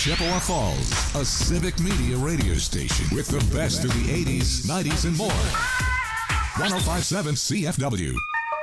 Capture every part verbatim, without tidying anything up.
Chippewa Falls, a civic media radio station with the best of the eighties, nineties, and more. one oh five point seven C F W.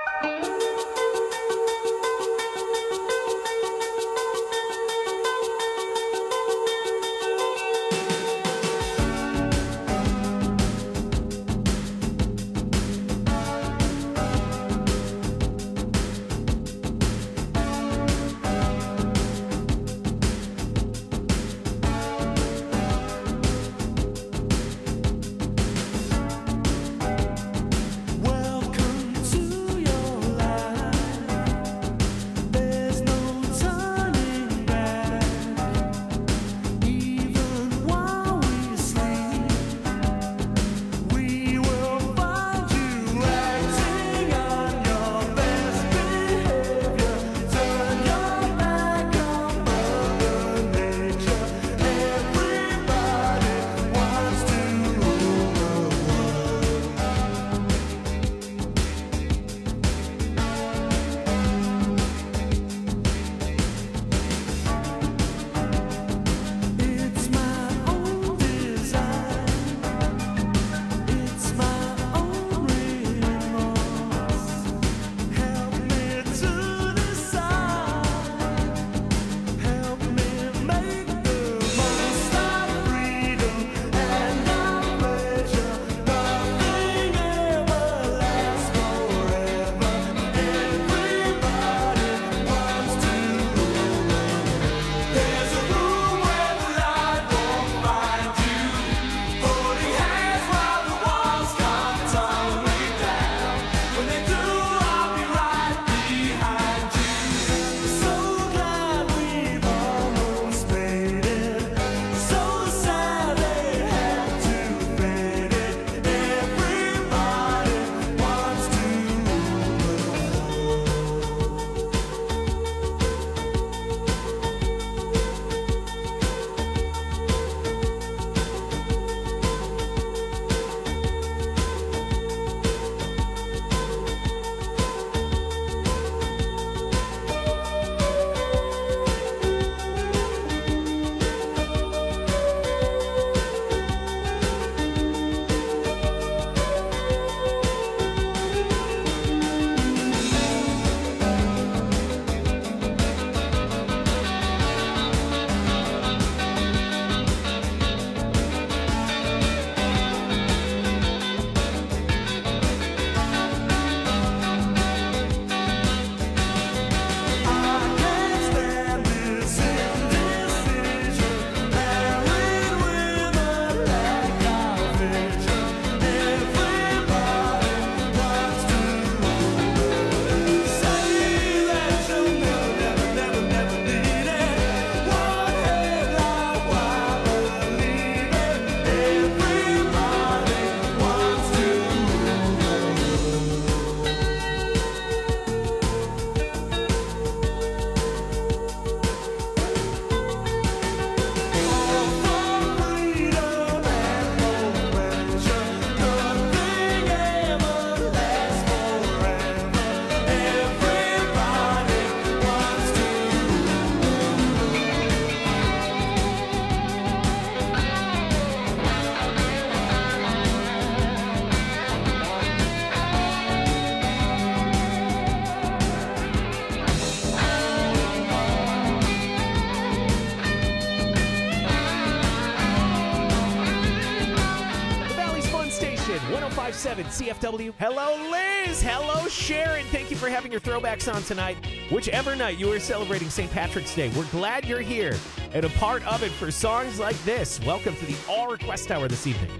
one oh five point seven C F W. Hello, Liz. Hello, Sharon. Thank you for having your throwbacks on tonight. Whichever night you are celebrating Saint Patrick's Day, we're glad you're here and a part of it for songs like this. Welcome to the All Request Hour this evening.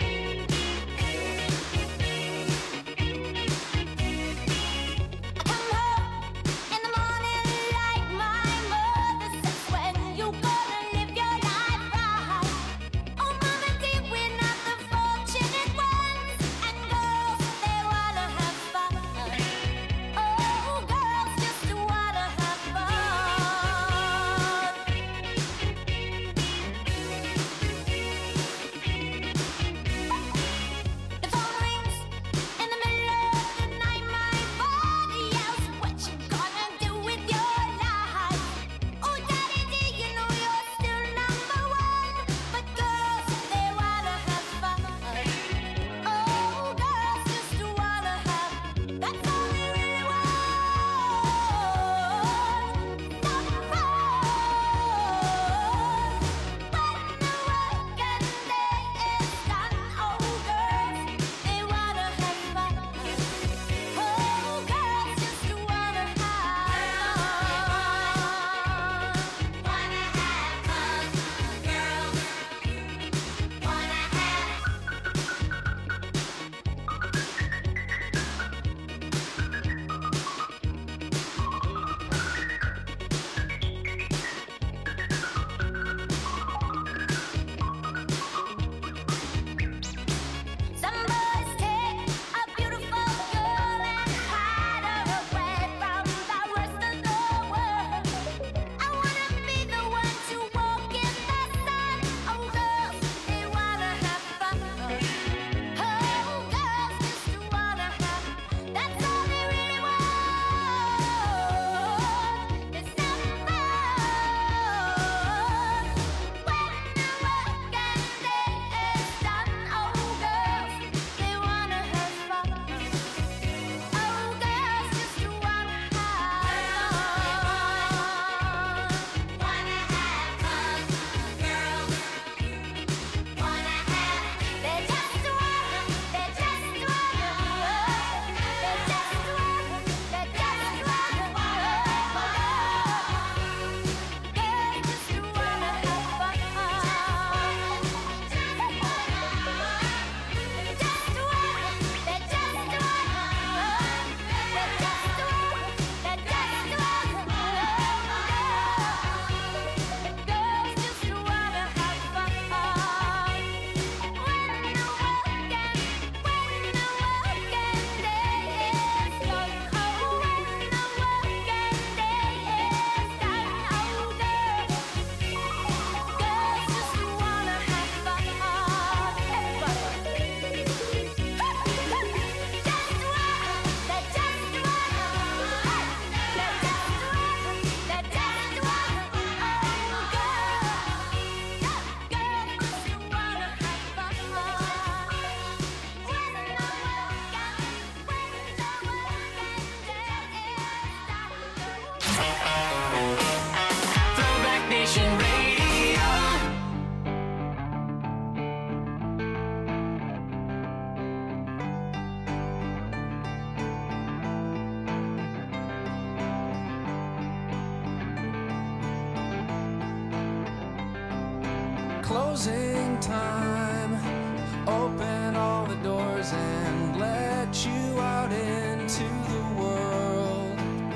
Closing time. Open all the doors and let you out into the world.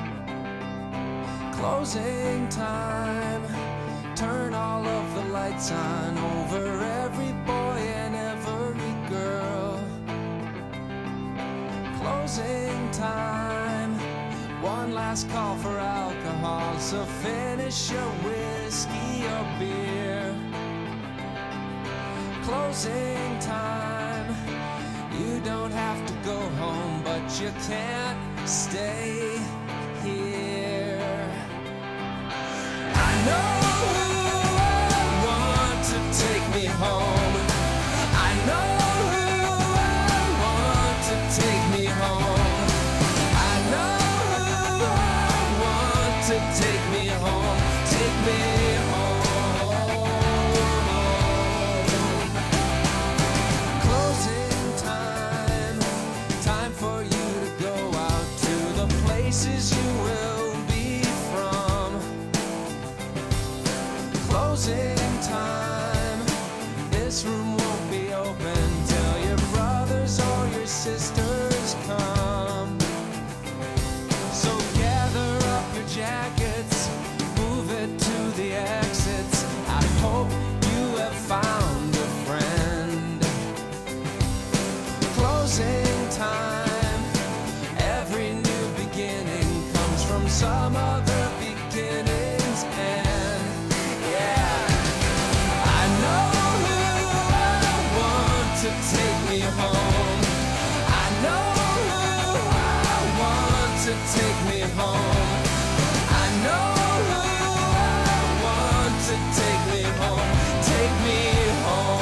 Closing time. Turn all of the lights on over every boy and every girl. Closing time. One last call for alcohol, so finish your whiskey or beer. Closing time. You don't have to go home, but you can't stay here. I know who I want to take me home. I know who I want to take me home. I know who I want to take me home. Take me home. Closing time. Time for you to go out to the places you will be from. Closing time. This room won't be open till your brothers or your sisters come. So gather up your jackets, move it to the exits. I hope you have found a friend. Closing time. Every new beginning comes from some other beginning's end. Yeah. I know who I want to take me home. I know who I want to take me home. I know who I want to take me home. Take me home.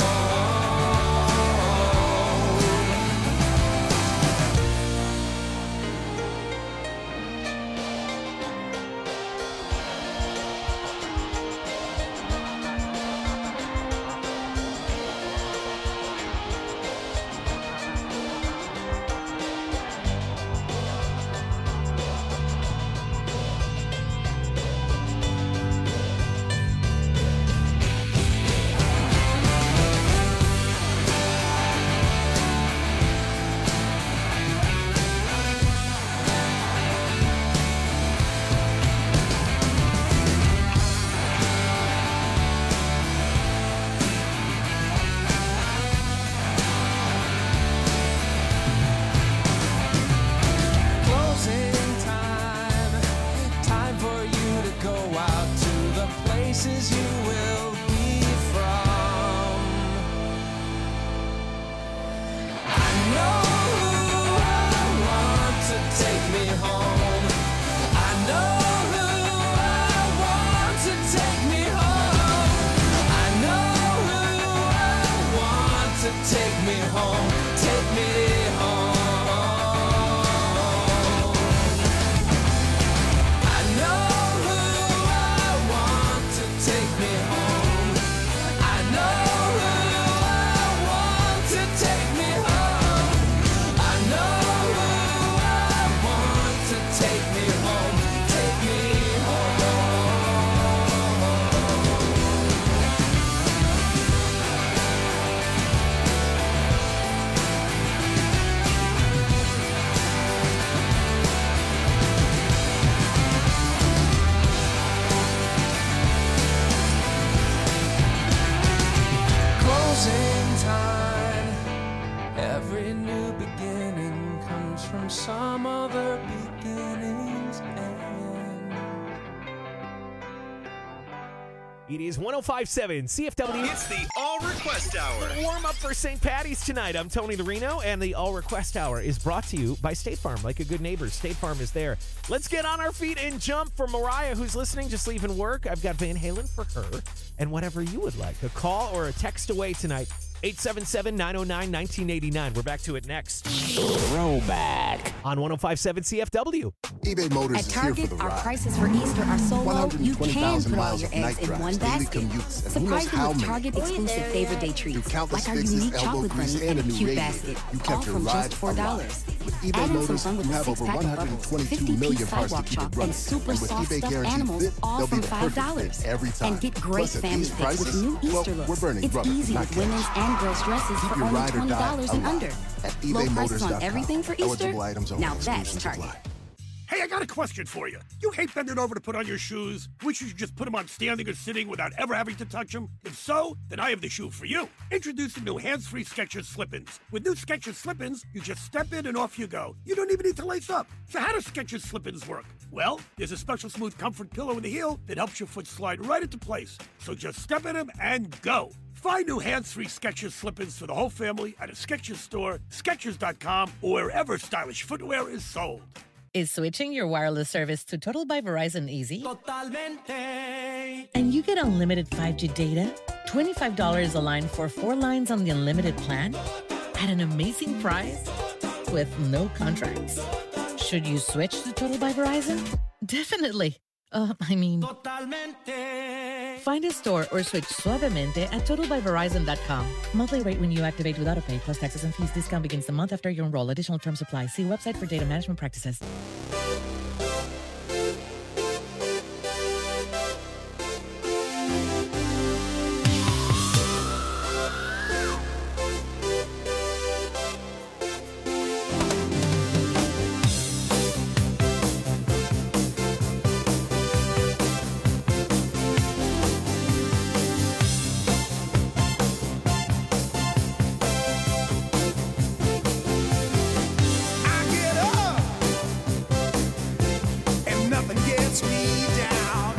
Closing time. Time for you to go out to the places you will be from. I know who I want to take me home. I know who I want to take me home. I know who I want to take me home. Take me home. I know who I want to take me home. I know who I want to take me home. I know who I want to take me home. Take me home. Closing time. Every new beginning comes from some other beginning's end. It is one oh five point seven C F W. It's the All Request Hour. Warm up for Saint Patty's tonight. I'm Tony Larino, and the All Request Hour is brought to you by State Farm. Like a good neighbor, State Farm is there. Let's get on our feet and jump for Mariah, who's listening, just leaving work. I've got Van Halen for her, and whatever you would like. A call or a text away tonight. eight seven seven, nine oh nine, one nine eight nine. We're back to it next. Throwback. On one oh five point seven C F W. eBay Motors At is Target, here for the our ride. prices for Easter are so low, you can one hundred twenty thousand put all miles your of eggs night in drives, one daily basket. commutes, and who knows Surprise how them with many. Target exclusive favorite day treats, Through countless like our fixes, unique elbow chocolate grease, bunny and in a a new cute radiator, basket, you all kept your from ride just four dollars. With eBay Add in some Motors, fun with you a have over six-pack one of hundred bubbles, twenty-two fifty million piece parts to sidewalk keep it chalk, running. and super And with soft eBay stuffed Guaranteed animals, Fit, all they'll be from the five perfect dollars. fit every time. And get great Plus, at family these fit with prices, new well, Easter looks. we're burning It's rubber, easy not with cash. women's and girls' dresses Keep for your only ride or twenty die dollars and alive under. at Low ebay motors prices on dot com. everything for Easter? Eligible items only. Now that's Exclusions Target. apply. Hey, I got a question for you. You hate bending over to put on your shoes? Wish you should just put them on standing or sitting without ever having to touch them? If so, then I have the shoe for you. Introducing new hands-free Skechers Slip-ins. With new Skechers Slip-ins, you just step in and off you go. You don't even need to lace up. So how does Skechers Slip-ins work? Well, there's a special smooth comfort pillow in the heel that helps your foot slide right into place. So just step in them and go. Find new hands-free Skechers Slip-ins for the whole family at a Skechers store, Skechers dot com, or wherever stylish footwear is sold. Is switching your wireless service to Total by Verizon easy? Totalmente. And you get unlimited five G data, twenty-five dollars a line for four lines on the unlimited plan, at an amazing price, with no contracts. Should you switch to Total by Verizon? Definitely. Uh, I mean, Totalmente. find a store or switch suavemente at total by verizon dot com. Monthly rate when you activate without a pay, plus taxes and fees. Discount begins the month after you enroll. Additional terms apply. See website for data management practices. I get up and nothing gets me down.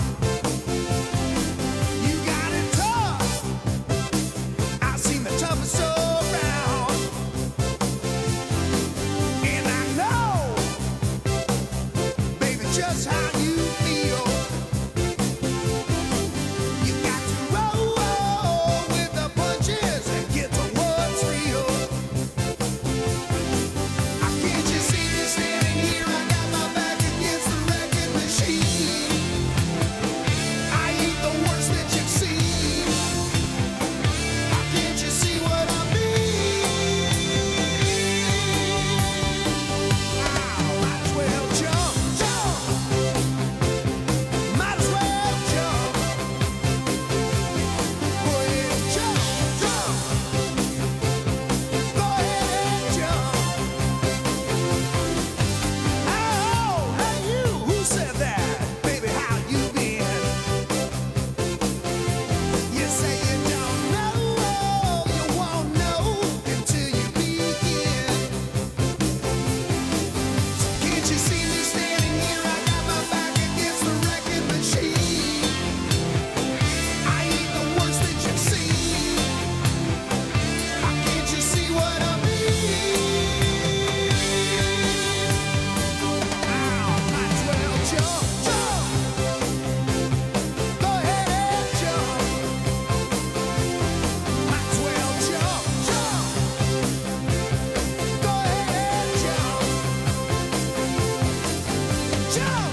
You got it tough. I've seen the toughest around, and I know, baby, just how you feel. You got to roll with the punches and get to what's real. Can't you see me standing here? I got my back against the wrecking machine. I ain't the worst that you've seen. Can't you see what I mean? Might as well jump, jump. Might as well jump. Go ahead and jump, jump. Go ahead and jump. Oh, hey you, who said that? Baby, how you been? You say you don't know, you won't know until you begin. Can't you see me standing here? I got my back against the wrecking machine. I ain't the worst that you've seen. Can't you see what I mean? Might as well jump, jump. Go ahead and jump. Might as well jump, jump. Go ahead and jump. Jump.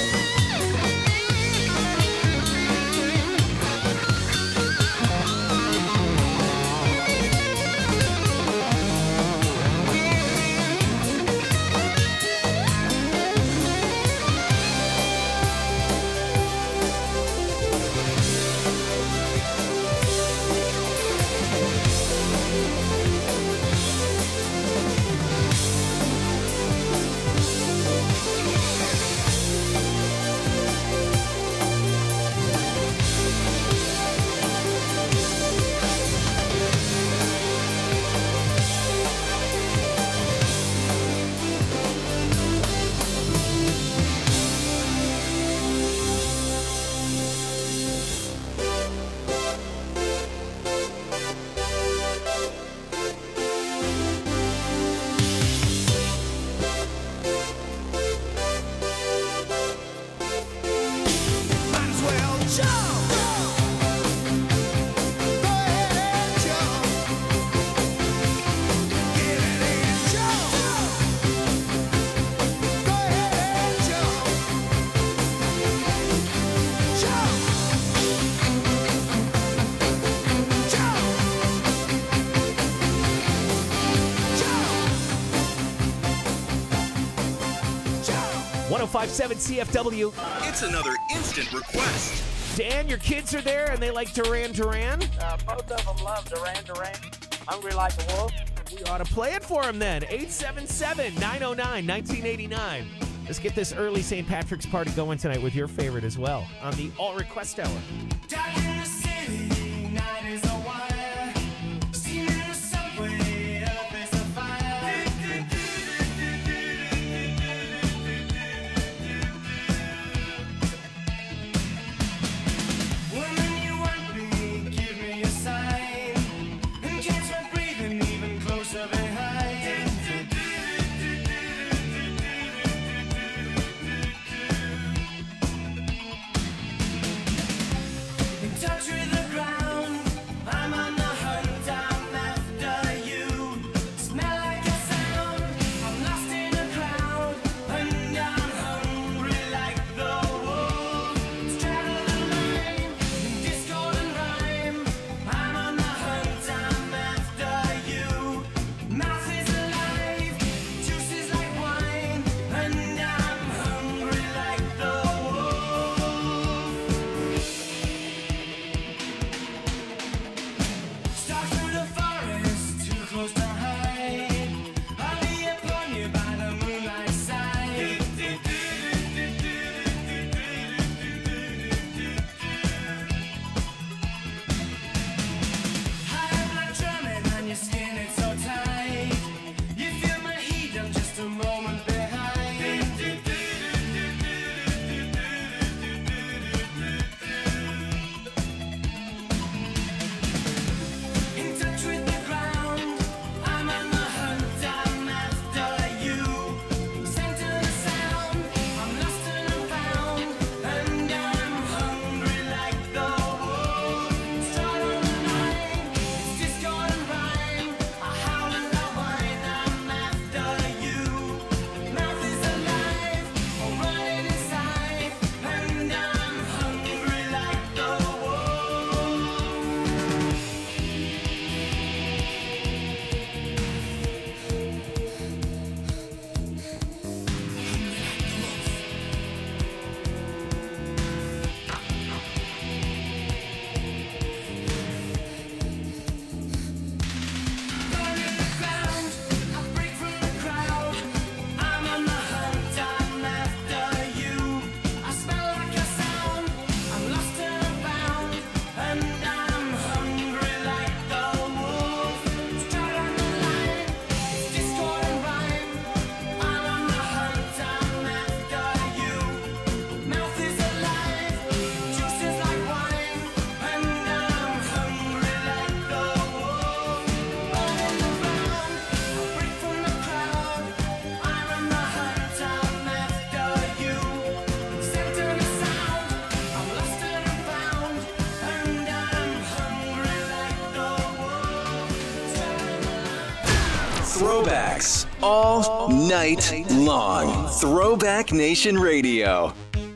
Might as well jump. Go ahead and jump. five seven C F W. It's another instant request. Dan, your kids are there and they like Duran Duran? Uh, both of them love Duran Duran. Hungry Like a Wolf. We ought to play it for them then. eight seven seven, nine oh nine, nineteen eighty-nine. Let's get this early Saint Patrick's party going tonight with your favorite as well on the All Request Hour. Down in the city, night is a wire. Steam in the subway, up is a fire. Woman, you want me, give me a sign. And catch my breathing even closer behind. Touch with the ground, I'm on the hunt, I'm after you. Smell like a sound, I'm lost in a crowd, and I'm hungry like the wolf. Straddle the line, in discord and rhyme, I'm on the hunt, I'm after you. Mouth is alive, juice is like wine, and I'm hungry like the wolf. Stalk through the forest, too close to hide. I'll be upon you by the moonlight side. High blood drumming on your skin, it's so tight. You feel my heat, I'm just a moment behind. In touch with the ground, I'm on the hunt, I'm after you. Center the sound, I'm lost and I'm found, and I'm hungry like the wolf. Stride on the line, it's discord and rhyme. I howl and I whine, I'm after you. Mouth is alive, I'm running inside, and I'm hungry like the wolf. Burn in the ground, I break from the crowd. I'm on the hunt, I'm after you. I smell like a sound, I'm lost and I'm found, and I'm hungry like the wolf. Stride on the line, it's discord and rhyme. I'm on the hunt, I'm after you. Mouth is alive, juice is like wine, and I'm hungry like the wolf. Burn in the ground, I break from the crowd. I'm on the hunt, I'm after you. Center the sound, I'm lost and I'm found, and I'm hungry like the wolf. Throwbacks all night long. Throwback Nation Radio.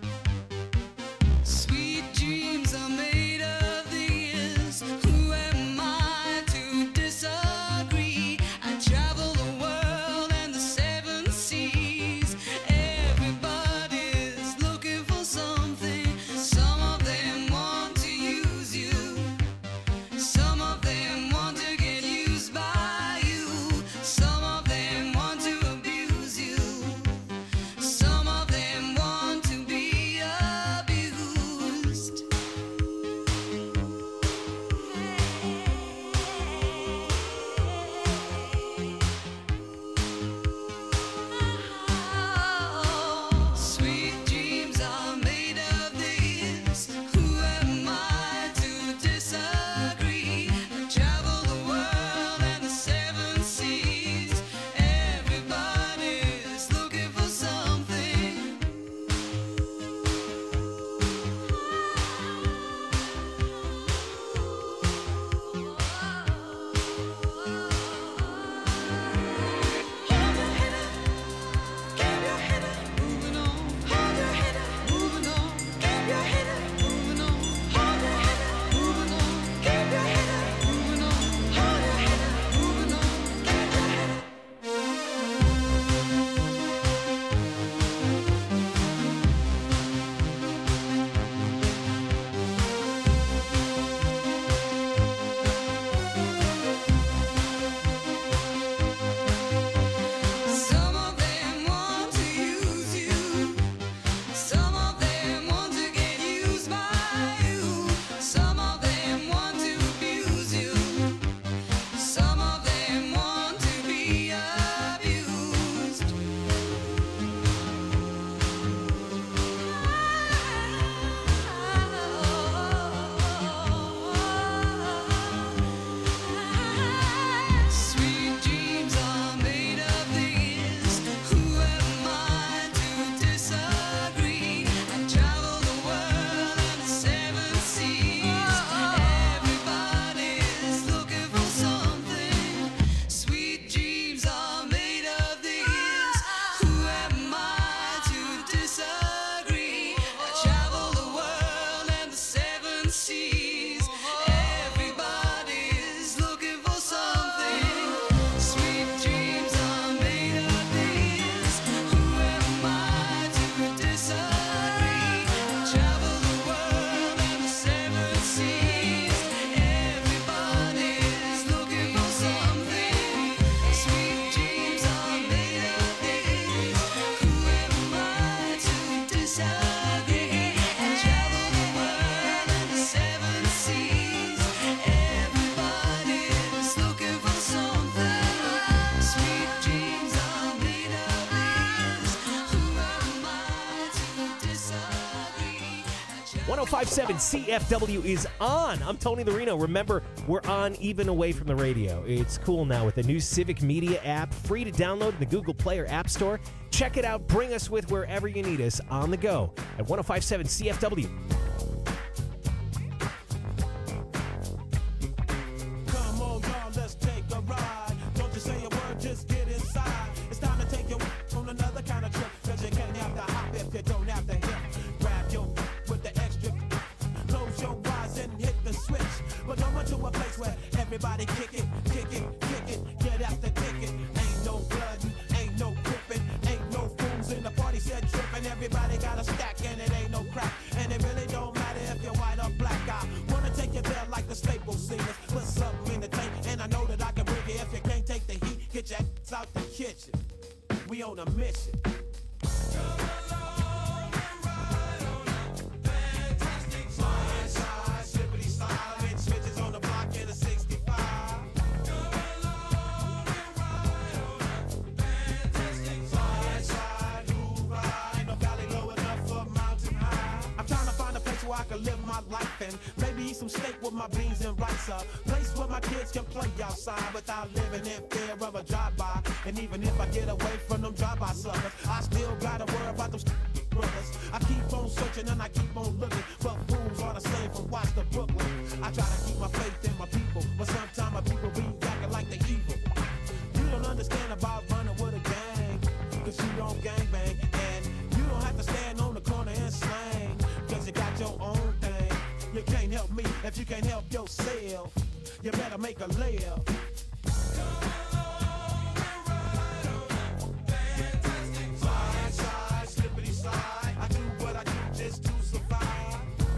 Sweet dreams are made of these. Who am I to disagree? I travel the world and the seven seas. Everybody's looking for something. Some of them want to use you. Some of them want to get used by you. Some of them want to abuse you. Some of them want to be ten fifty-seven C F W is on. I'm Tony the Reno. Remember, we're on even away from the radio. It's cool now with the new Civic Media app, free to download in the Google Play or App Store. Check it out. Bring us with wherever you need us on the go at ten fifty-seven C F W. Come on, y'all, let's take a ride. Don't just say a word, just get inside. It's time to take you on another kind of trip. Cause you can't have to hop if you don't have to hit. Grab your with the extra. Close your eyes and hit the switch. But don't run to a place where everybody kick it, kick it, kick it. Get out the ticket. Ain't no blood, ain't no gripping, ain't no fools in the party said tripping. Everybody got a stack and it ain't no crack. And it really don't matter if you're white or black. I wanna take you there like the Staples singers. Put something in the tank and I know that I can bring it. If you can't take the heat, get your ass out the kitchen. We on a mission. I can live my life and maybe eat some steak with my beans and rice. A place where my kids can play outside without living in fear of a drive-by. And even if I get away from them drive-by suckers, I still gotta worry about them brothers. I keep on searching and I keep on looking, but fools are the same from Watts to Brooklyn. I try to keep my faith in my people, but sometimes my people be acting like they evil. You don't understand about running with a gang, cause you don't gangbang. And you don't have to stand on the corner and slang, cause you got your own thing. You can't help me if you can't help yourself. You better make a layup. Slide, slide, slippity slide. I do what I do just to survive.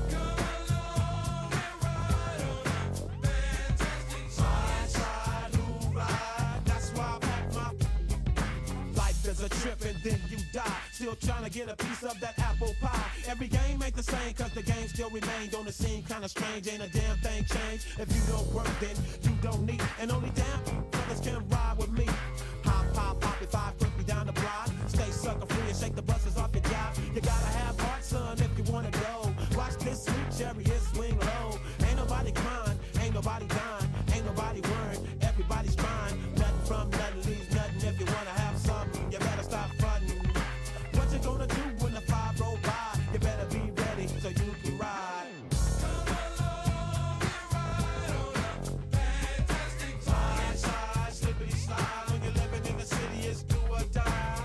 Slide, slide, who ride? That's why I pack my life is a trip and then you die. Still trying to get a piece of that apple pie. Every game ain't the same cause the game still remained on the scene. Kinda strange, ain't a damn thing changed. If you don't work then you don't need. And only damn brothers can ride with me. Hop, hop, hop it five quickly down the block. Stay sucker free and shake the buses off your job. You gotta have heart, son, if you wanna go. Watch this sweet chariot swing low. Ain't nobody crying, ain't nobody dying, ain't nobody worrying. Everybody's trying. Nothing from nothing leaves nothing. If you wanna have something, you better stop fronting. What you gonna do when the five roll by? You better be ready so you can ride. Slide, slide, slippity slide. When you're living in the city, it's do or die.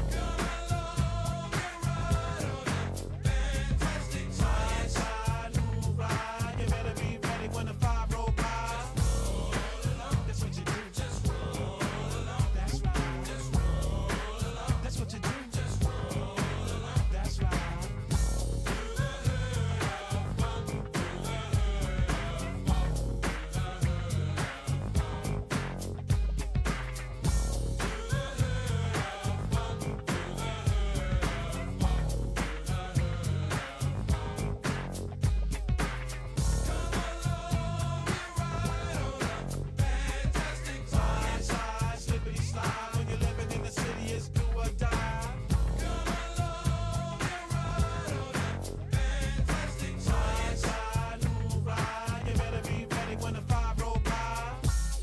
Slide, slide, who ride? You better be ready when the five roll by. That's what you do. Just roll along. That's right. Just roll along. That's what you do. Just roll along. That's right. Slide, slide, slippity slide. When you're living in the city, it's do or die. Slide, slide, who ride? You better be ready when the five roll by.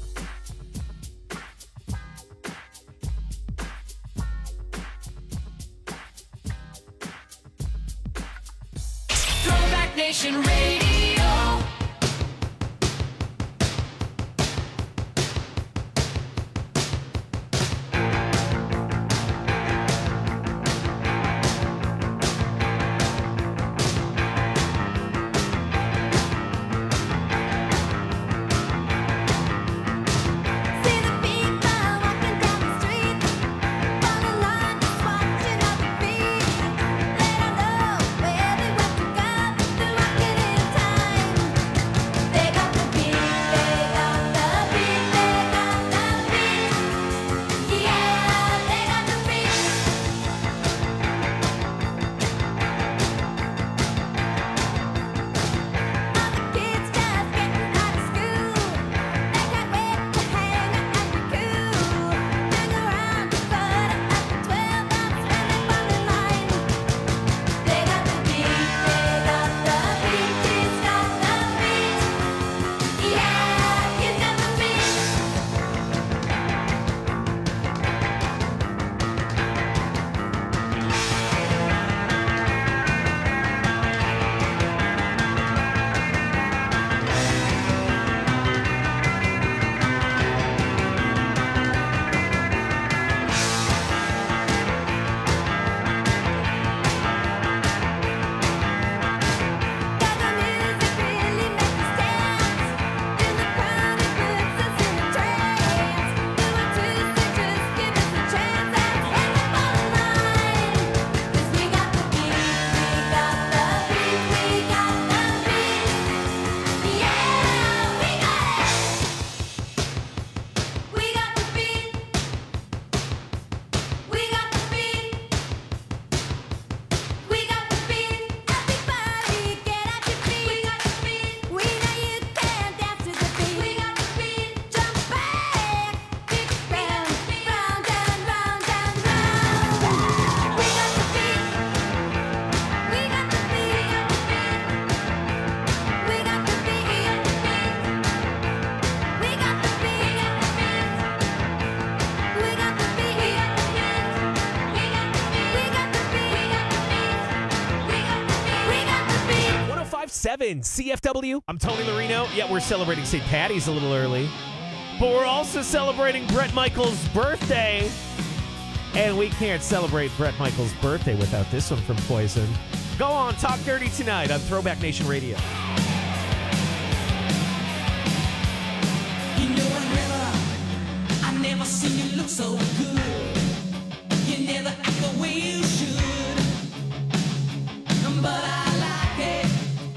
Throwback Nation Radio. See the people walking down the street, on the line just watching other feet. They don't know where they want to go. They're walking in time. five seven C F W. I'm Tony Marino. Yeah, we're celebrating Saint Patty's a little early. But we're also celebrating Bret Michaels' birthday. And we can't celebrate Bret Michaels' birthday without this one from Poison. Go on, Talk Dirty tonight on Throwback Nation Radio. You know I never, I never seen you look so good. You never act the way you should. But I like it.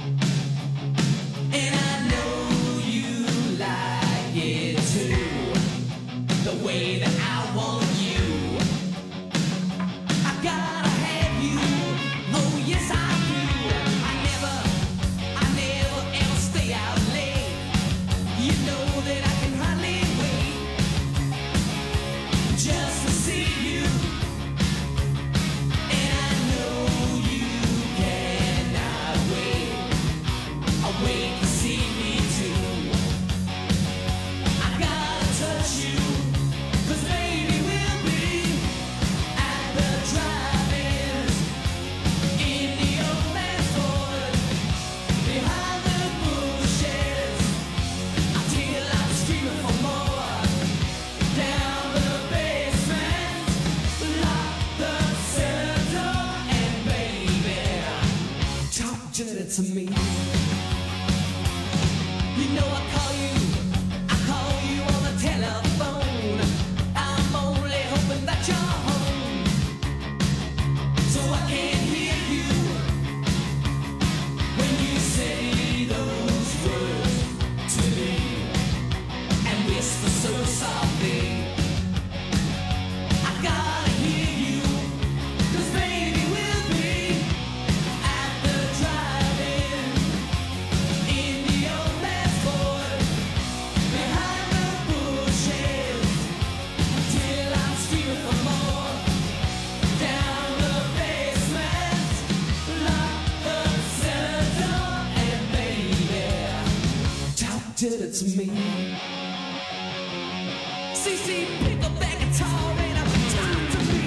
And I know you like it too. The way that I want you. I gotta have you. Oh yes I do. I never, I never ever stay out late. You know that I can hardly wait just to see you. And I know you cannot wait. I wait to see me too. I gotta touch you, 'cause baby we'll be at the drive-ins in the old man's Ford, behind the bushes, until I'm screaming for more. Down the basement, lock the cellar door, and baby, talk dirty to me. You know I call you, I call you on the telephone. I'm only hoping that you're home, so I can hear you when you say those words to me, and whisper so softly. I gotta hear you, 'cause baby we'll be at the drive-in in the old man's Ford, behind the bushes, till I'm screaming for more. Down the basement, lock the cellar door, and baby, talk dirty to me. C C, pick up that guitar and I'm talk to me.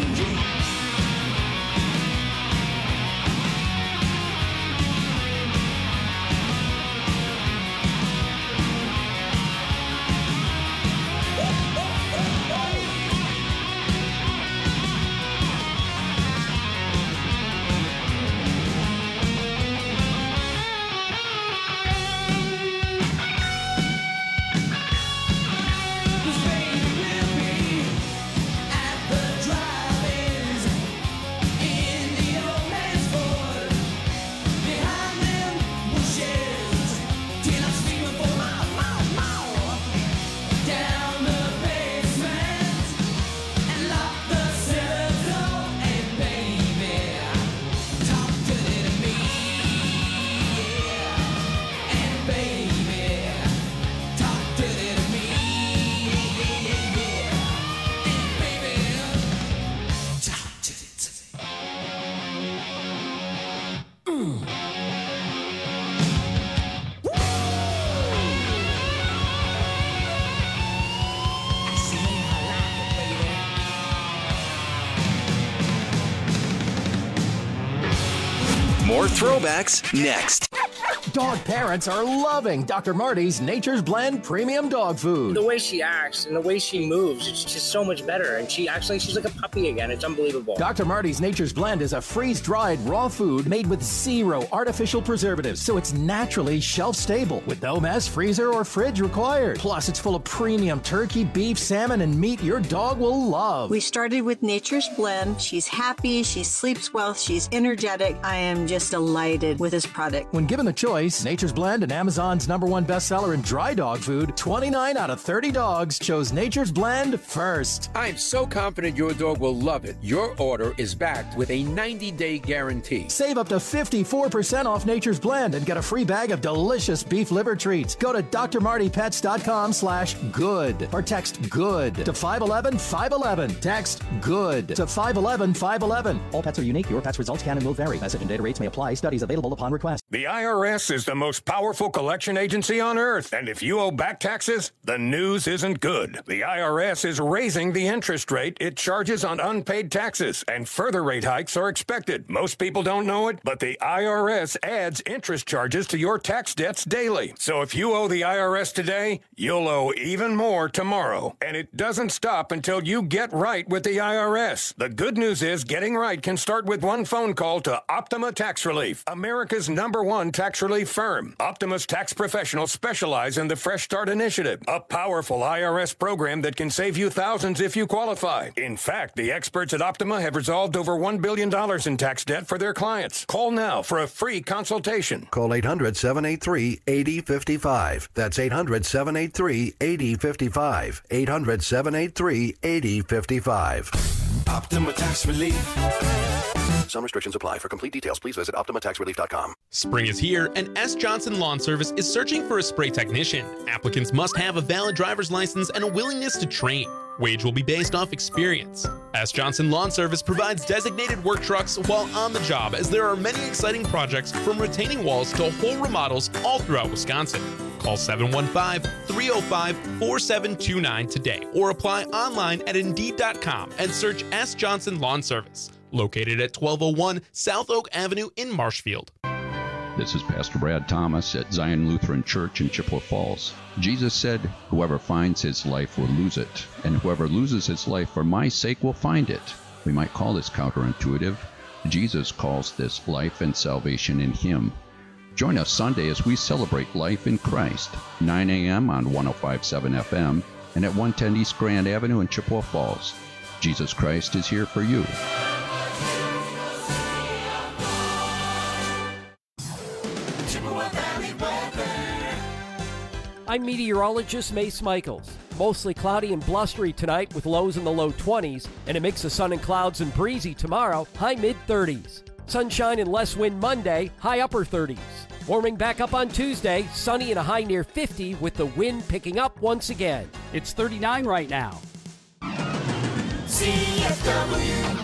More throwbacks next. Dog parents are loving Doctor Marty's Nature's Blend Premium Dog Food. The way she acts and the way she moves, it's just so much better. And she actually, she's like a puppy again. It's unbelievable. Doctor Marty's Nature's Blend is a freeze-dried raw food made with zero artificial preservatives, so it's naturally shelf-stable with no mess, freezer, or fridge required. Plus, it's full of premium turkey, beef, salmon, and meat your dog will love. We started with Nature's Blend. She's happy, she sleeps well, she's energetic. I am just delighted with this product. When given the choice, Nature's Blend and Amazon's number one bestseller in dry dog food, twenty-nine out of thirty dogs chose Nature's Blend first. I'm so confident your dog will love it. Your order is backed with a ninety-day guarantee. Save up to fifty-four percent off Nature's Blend and get a free bag of delicious beef liver treats. Go to drmartypets.com slash good or text good to five one one five one one. Text good to five one one five one one. All pets are unique. Your pet's results can and will vary. Message and data rates may apply. Studies available upon request. The I R S S is the most powerful collection agency on earth, and if you owe back taxes, the news isn't good. The I R S is raising the interest rate it charges on unpaid taxes, and further rate hikes are expected. Most people don't know it, but the I R S adds interest charges to your tax debts daily. So if you owe the I R S today, you'll owe even more tomorrow. And it doesn't stop until you get right with the I R S. The good news is getting right can start with one phone call to Optima Tax Relief, America's number one tax relief firm. Optima's tax professionals specialize in the Fresh Start Initiative, a powerful I R S program that can save you thousands if you qualify. In fact, the experts at Optima have resolved over one billion dollars in tax debt for their clients. Call now for a free consultation. Call eight hundred, seven eight three, eight zero five five. That's eight hundred, seven eight three, eight zero five five. eight hundred, seven eight three, eight zero five five. Optima Tax Relief. Some restrictions apply. For complete details, please visit optima tax relief dot com. Spring is here, and S. Johnson Lawn Service is searching for a spray technician. Applicants must have a valid driver's license and a willingness to train. Wage will be based off experience. S. Johnson Lawn Service provides designated work trucks while on the job, as there are many exciting projects from retaining walls to whole remodels all throughout Wisconsin. Call seven one five, three oh five, four seven two nine today or apply online at Indeed dot com and search S. Johnson Lawn Service. Located at twelve oh one South Oak Avenue in Marshfield. This is Pastor Brad Thomas at Zion Lutheran Church in Chippewa Falls. Jesus said, "Whoever finds his life will lose it, and whoever loses his life for my sake will find it." We might call this counterintuitive. Jesus calls this life and salvation in him. Join us Sunday as we celebrate life in Christ, nine a.m. on one oh five point seven F M and at one ten East Grand Avenue in Chippewa Falls. Jesus Christ is here for you. I'm meteorologist Mace Michaels. Mostly cloudy and blustery tonight with lows in the low twenties, and a mix of sun and clouds and breezy tomorrow, high mid thirties. Sunshine and less wind Monday, high upper thirties. Warming back up on Tuesday, sunny and a high near fifty with the wind picking up once again. It's thirty-nine right now. C F W.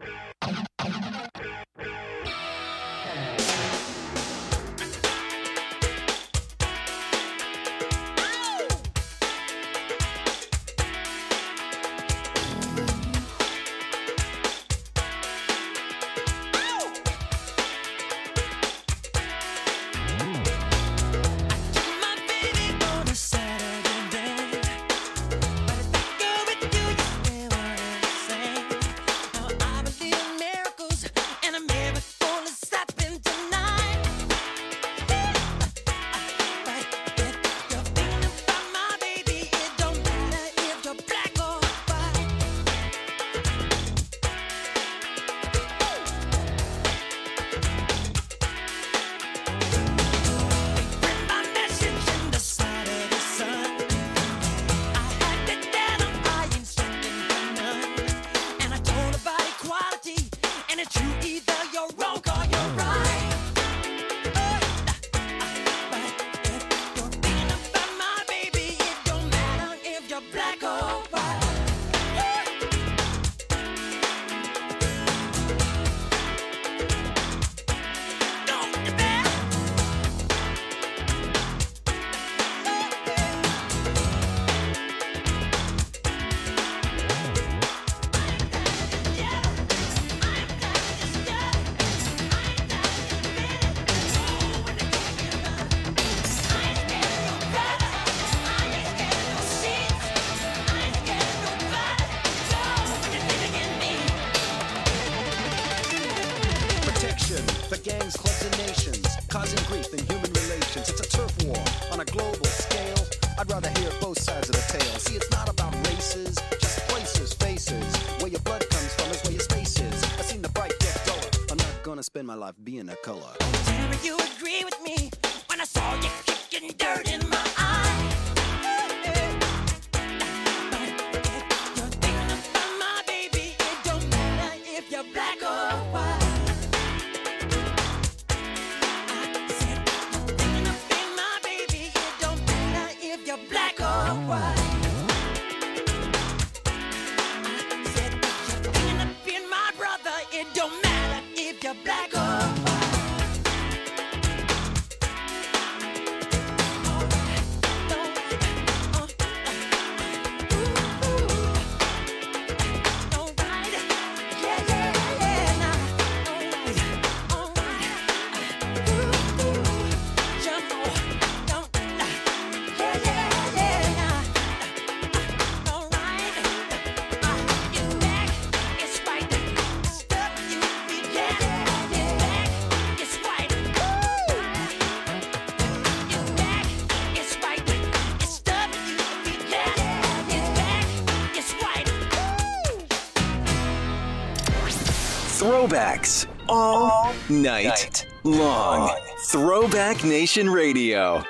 Spend my life being a color. Tell me you agree with me when I saw you kicking dirt in my eye. You're thinking about my baby. It don't matter if you're black or white. I said you're thinking about my baby. It don't matter if you're black or white. I said you're thinking about my brother. It don't matter if you're black or white. Throwbacks all night long. Throwback Nation Radio.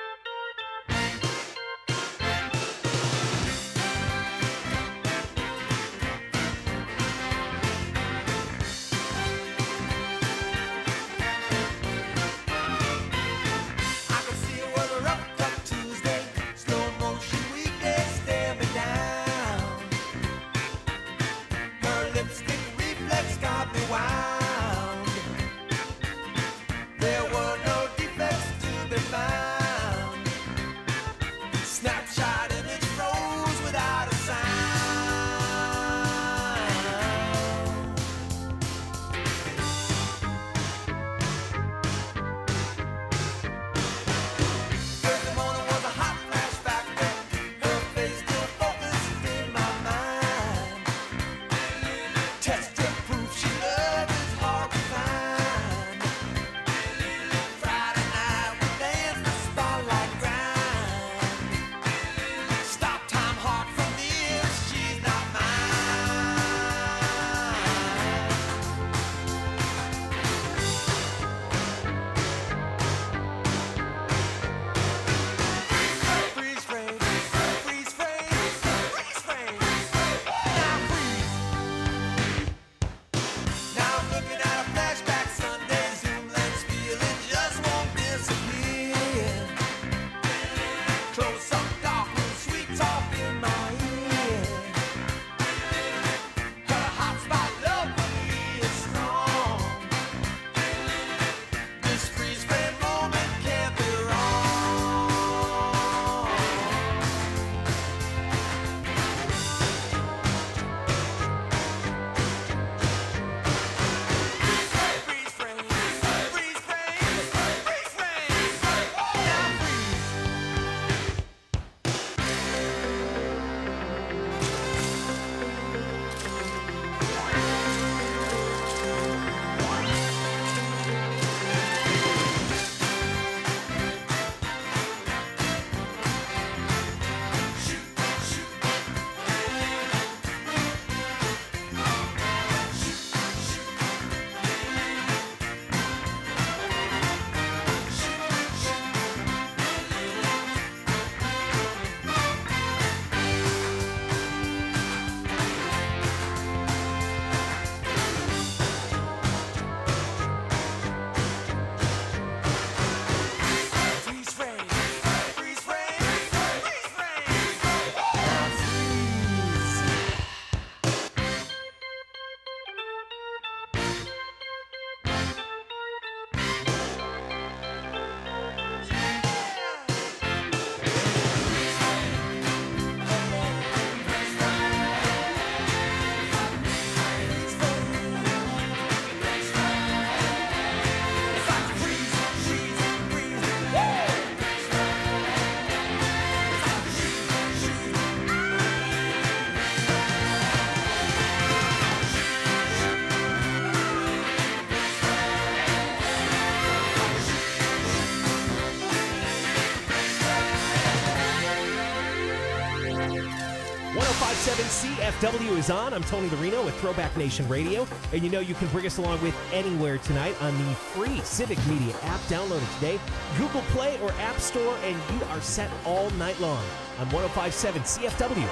seven C F W is on. I'm Tony Larino with Throwback Nation Radio. And you know you can bring us along with anywhere tonight on the free Civic Media app. Download it today. Google Play or App Store, and you are set all night long on one oh five point seven C F W.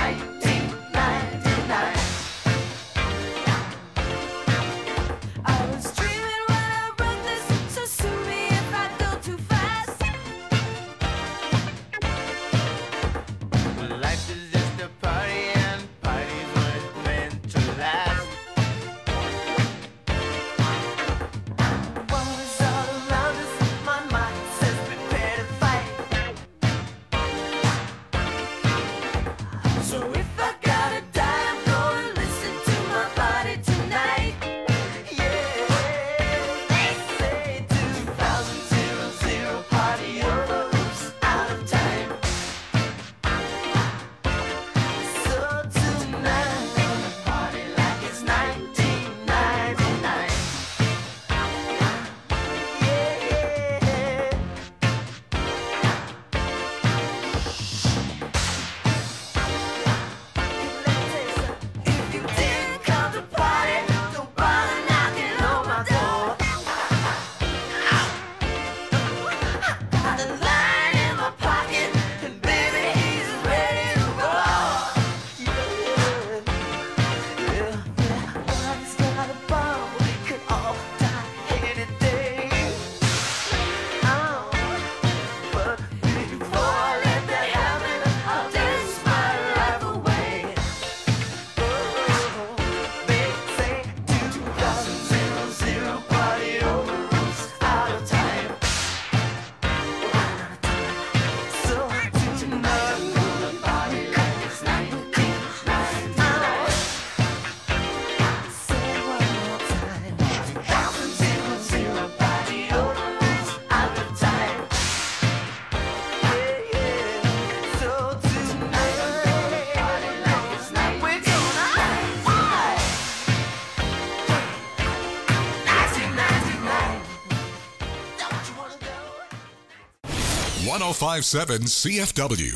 I one oh five point seven C F W.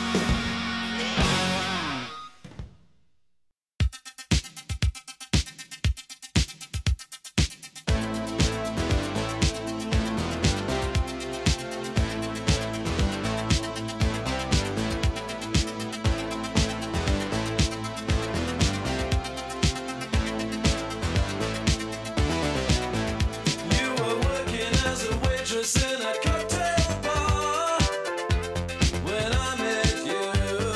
You were working as a waitress in a cocktail bar. When I met you,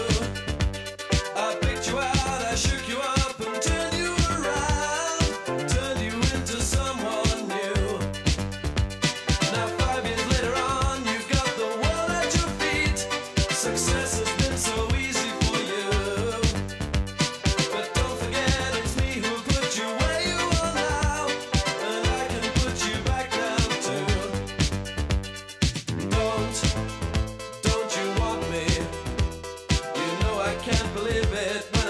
I picked you out, I shook you up and turned you around, turned you into someone new. Now five years later on, you've got the world at your feet. Success has been so easy for you. But don't forget it's me who put you where you are now, and I can put you back down too. Don't, don't you want me? You know I can't believe it.